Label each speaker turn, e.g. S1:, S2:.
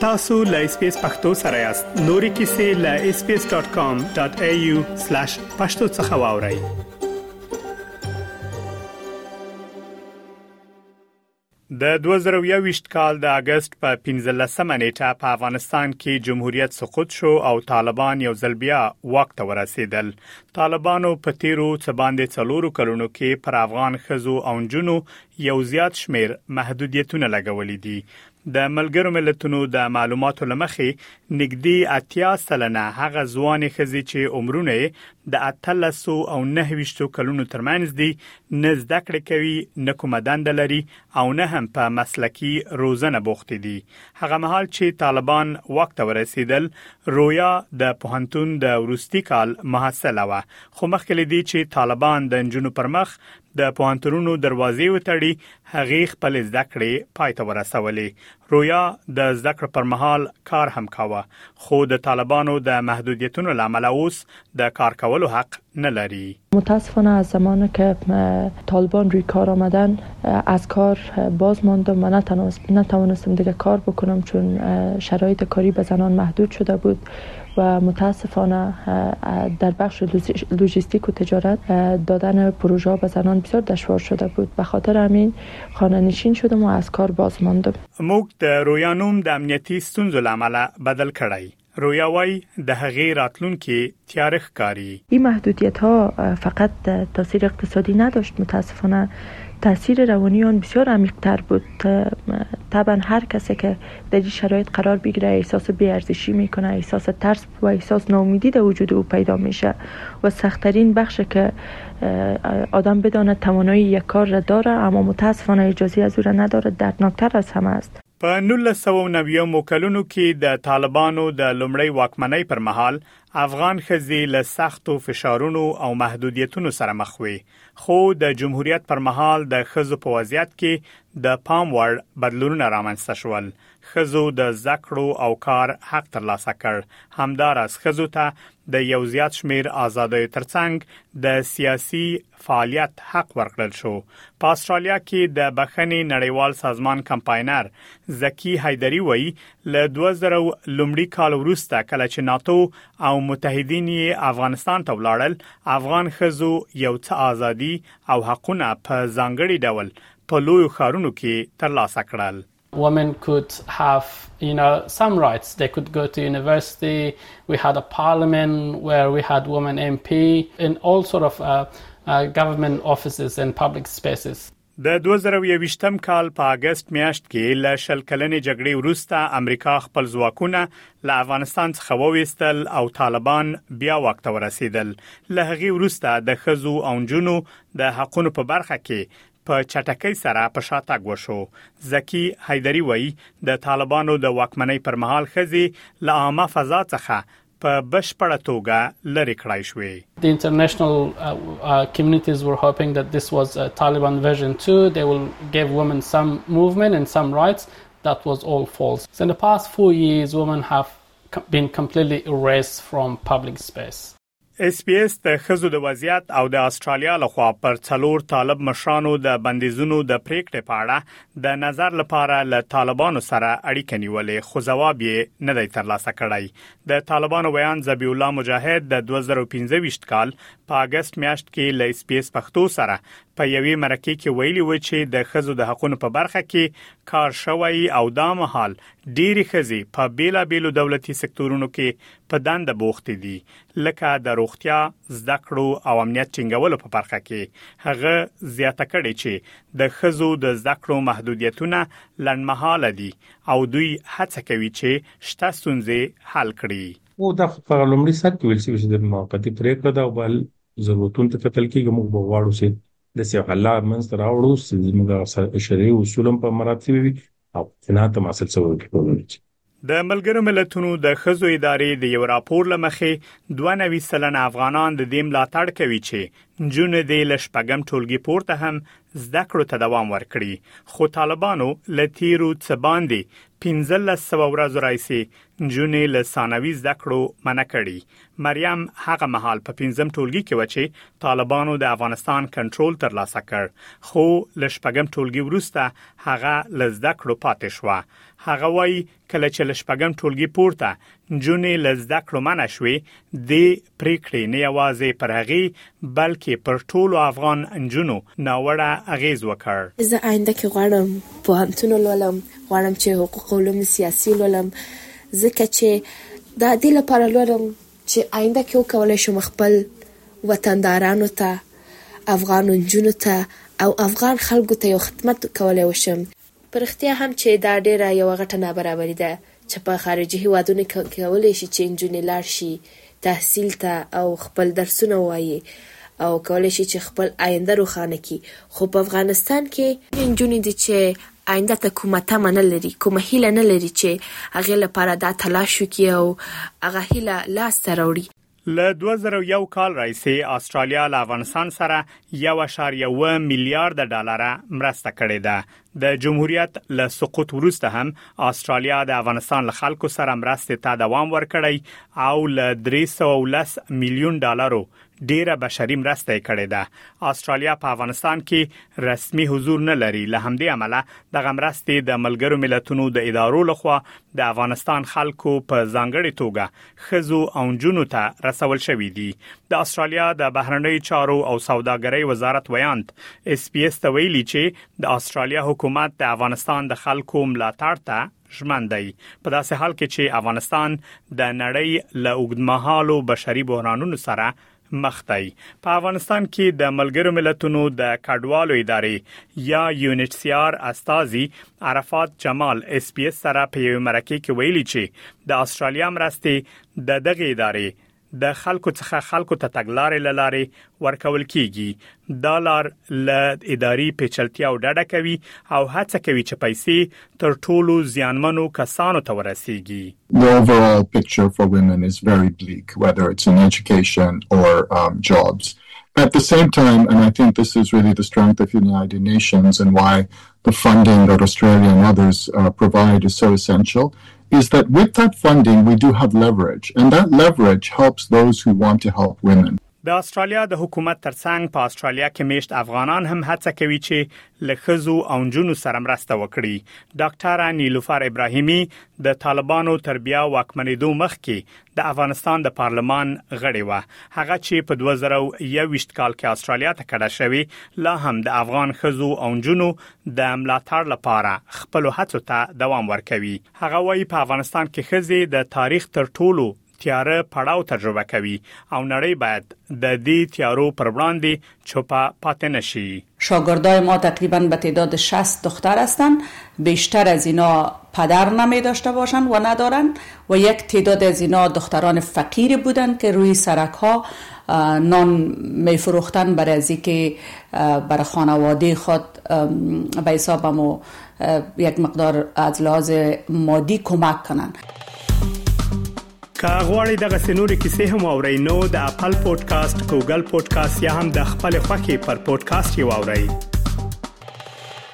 S1: tasu.lspacepakhtosarayast nori kisi.lspace.com.au/pakhtosakhawauri. د 2021 کال د اگست په 15مه نیټه په افغانستان کې جمهوریت سقوط شو او طالبان یو ځل بیا واک ته ورسېدل. طالبانو په تیرو څه باندې 4 کلونو کې پر افغان ښځو او نجونو یو زیات شمیر محدودیتونه لګولې دي. د ملګرو ملتونو د معلوماتو لمخې نږدې 80% هغه ځوانې ښځې چې عمرونه د 13 او 29 کلونو ترمنځ دي نه زده کړې کوي، نه کومه دنده لري او نه هم په مسلکي روزنه بوخت دي. هغه مهال چې طالبان واک ته ورسېدل، رویا د پوهنتون د وروستي کال محصله و، خو مخکې لدی چې طالبان د نجونو پر مخ د پوهنتونونو دروازې وتړي، هغه خپل زده کړې پای ته ورسولې. رویا د زده کړې پر مهال کار هم کاوه، خو د طالبانو د محدودیتونو لامل اوس د کار کولو حق نه لري.
S2: متاسفانه از زمانی که طالبان روی کار آمدن از کار باز ماندم و نتوانستم دیگه کار بکنم، چون شرایط کاری به زنان محدود شده بود و متاسفانه در بخش لوجستیک و تجارت دادن پروژه ها به زنان بسیار دشوار شده بود. به خاطر همین خانه نشین شدم و از کار باز ماندم.
S1: موږ د رویا نوم د امنیتي ستونزو لامل بدل کړی. رویا وای د هغې راتلونکي تیاره ښکاري.
S2: این محدودیت ها فقط تاثیر اقتصادی نداشت، متاسفانه تاثیر روانی آن بسیار عمیق‌تر بود. طبعا هر کسی که در این شرایط قرار بگیره احساس بی‌ارزشی میکنه، احساس ترس و احساس ناامیدی در وجود او پیدا میشه و سخت‌ترین بخش که آدم بداند توانایی یک کار را داره اما متاسفانه اجازه از او را نداره، دردناکتر از همه است.
S1: په 1990 کلونو کې د طالبانو د لومړی واکمنۍ پر مهال افغان ښځې له سختو فشارونو او محدودیتونو سره مخ وي، خو د جمهوریت پر مهال د ښځو په وضعیت کې د پام وړ بدلونونه رامنځته شول. ښځو د ذکرو او کار حق ترلاسه کړ. همداراز ښځو ته د یو زیات شمیر آزادیو ترڅنګ د سیاسي فعالیت حق ورکړل شو. په استرالیا کې د بخښنې نړیوال سازمان کمپاینر زکی حیدری وایي له 2000 لومړي کال وروسته کله چې ناتو او متحدین افغانستان ته ولاړل، افغان ښځو یو څه ازادي او حقونه په ځانګړي ډول په لویو ښارونو کې ترلاسه کړل.
S3: Women could have, some rights. They could go to university. We had a parliament where we had women MP in all sort of government offices and public spaces.
S1: د 2021م کال په اگست میاشت کې له شل کلنې جګړې وروسته امریکا خپل ځواکونه له افغانستان څخه وویستل او طالبان بیا واک ته ورسېدل. له هغې وروسته د ښځو او نجونو د حقونو په برخه کې په چټکۍ سره په شاتګ وشو. زکی حیدری وایي د طالبانو د واکمنۍ پر مهال ښځې له عامه فضا څخه په بشپړه توګه لرې کړای شوې.
S3: The international communities were hoping that this was a Taliban version 2. They will give women some movement and some rights. That was all false. So in the past 4 years, women have been completely erased from public space.
S1: SBS د ښځو د وضعیت او د استرالیا لخوا پر 4 طالب مشرانو د بندیزونو د پریکړې په اړه د نظر لپاره له طالبانو سره اړیکه نیولې، خو ځواب یې نه دی ترلاسه کړی. د طالبانو بیان ذبیح الله مجاهد د 2015 کال په اگست میاشت کې له SBS پښتو سره په یوې مرکه کې ویلي و چې د ښځو د حقوقو په برخه کې کار شوی او دا مهال ډېری ښځې په بیلابېلو دولتي سکتورونو کې په دنده بوخت دي، لکه د روغتیا، زده کړو او امنیت ټینګولو په برخه کې. هغه زیاته کړې چې د ښځو د زده کړو محدودیتونه لنډمهاله دي او دوی هڅه کوي چې شته ستونزې حل کړي.
S4: او د لومړي سر کې ویل چې د موقتی پریکړه دا بل ضرورتونو ته کتل کېږي. موږ به غواړو چې د سیاق الله منځ ته راوړو چې موږ شرعي اصولم په مراتب وي او تناته مسل څور کې.
S1: د ملګرو ملتونو د ښځو ادارې د یو راپور لمخې 92% افغانان د دې ملاتړ کوي چې نجونې د لشپګم ټولګي پورته هم زده کړو ته دوام ورکړي، خو طالبانو لتیرو څه باندې 1500 ورځې راځي نجونې له ثانوي زده کړو منع کړي. مریم هغه مهال په 15م ټولګي کې و چې طالبانو د افغانستان کنټرول ترلاسه کړ، خو لشپګم ټولګي وروسته هغه له زده کړو پاتې شو. هغه وایي کله چې لشپګم ټولګي پورته نجونې له زده کړو منع شوې، د پریکړې نه یوازې پر هغه بلکې پر ټولو افغان نجونو ناوړه اغیز وکړ.
S5: زه آینده کې غواړم پوهنتون ولولم، غواړم چې حقوق علوم سیاسي ولولم، ځکه چې د دې لپاره لولم چې آینده کې وکولای شم خپل وطندارانو ته، افغان نجونو ته او افغان خلکو ته یو خدمت کولای وشم. پر اختیار هم چې دا ډیره یو غټه نابرابري ده چې په خارجي هیوادونو کې کولای شي چې نجونې لاړ شي تحصیل ته او خپل درسونه وایي او کولای شي چې خپل آینده روښانه کړي، خو په افغانستان کې نجونې دي چې آینده ته کومه تمه نه لري، کومه هیله نه لري چې هغه لپاره دا تلاش وکړي او هغه هیله لاس ته راوړي.
S1: له 2001 کال راځي استرالیا له افغانستان سره 1.1 میلیارډ ډالر مرسته کړې ده. د جمهوریت له سقوط وروسته هم استرالیا د افغانستان له خلکو سره مرسته ته دوام ورکړی او له 310 میلیون ډالرو ډیره بشري مرسته کړې ده. استرالیا په افغانستان کې رسمي حضور نه لري، له همدې امله د مرستې د ملګرو ملتونو د ادارو لخوا د افغانستان خلکو په ځانګړي توګه خزو او جنونو ته رسول شوې دي. د استرالیا د بهرنیو چارو او سوداګرۍ وزارت ویاند SBS ته ویلي چې د استرالیا حکومت د افغانستان د خلکو ملاتړ ته ژمن دی، په داسې حال کې چې افغانستان د نړۍ له اوږدمهالو بشري بحرانونو سره مخ دی. په افغانستان کې د ملګرو ملتونو د کډوالو ادارې یا UNHCR استازي عرفات جمال SBS سره په یو مرکه کې ویلي چې د استرالیا مرستې د دغه ادارې د خلکو څخه خلکو ته تګلارې لارې ورکول کیږي. دا لار له اداري پیچلتیا او ډډه کوي او هڅه کوي چې پیسې تر ټولو زیانمنو کسانو ته ورسیږي.
S6: The overall picture for women is very bleak, whether it's in education or jobs. At the same time, and I think this is really the strength of United Nations and why the funding that Australia and others provide is so essential, is that with that funding we do have leverage, and that leverage helps those who want to help women.
S1: د استرالیا د حکومت ترڅنګ په استرالیا کې میشت افغانان هم هڅه کوي چې له خزو او جنونو سره مرسته وکړي. ډاکټر نیلوفر ابراهیمي د طالبانو تربیه واکمنېدو مخکې د افغانستان د پارلمان غړې و. هغه چې په 2021 کال کې استرالیا ته کډه شوی، لا هم د افغان خزو او جنونو د ملاتړ لپاره خپل هڅو ته دوام ورکوي. هغه وايي په افغانستان کې خزې د تاریخ تر ټولو تیاره پړاو تجربه کوي او نړۍ باید د دې تیارو پر وړاندې چوپه پاتې نشي.
S7: شاگردای ما تقریبا به تعداد 60 دختر هستند. بیشتر از اینا پدر نمی داشته باشند و ندارند و یک تعداد از اینا دختران فقیر بودند که روی سرک ها نان می فروختن برای از اینکه برای خانواده خود به حسابمو یک مقدار از لحاظ مادی کمک کنند.
S1: که غواړئ دغه سنوري کیسې هم اورئ نو د اپل پودکاسټ، ګوګل پودکاسټ یا هم د خپل خوښې پر پودکاسټ یې واورئ.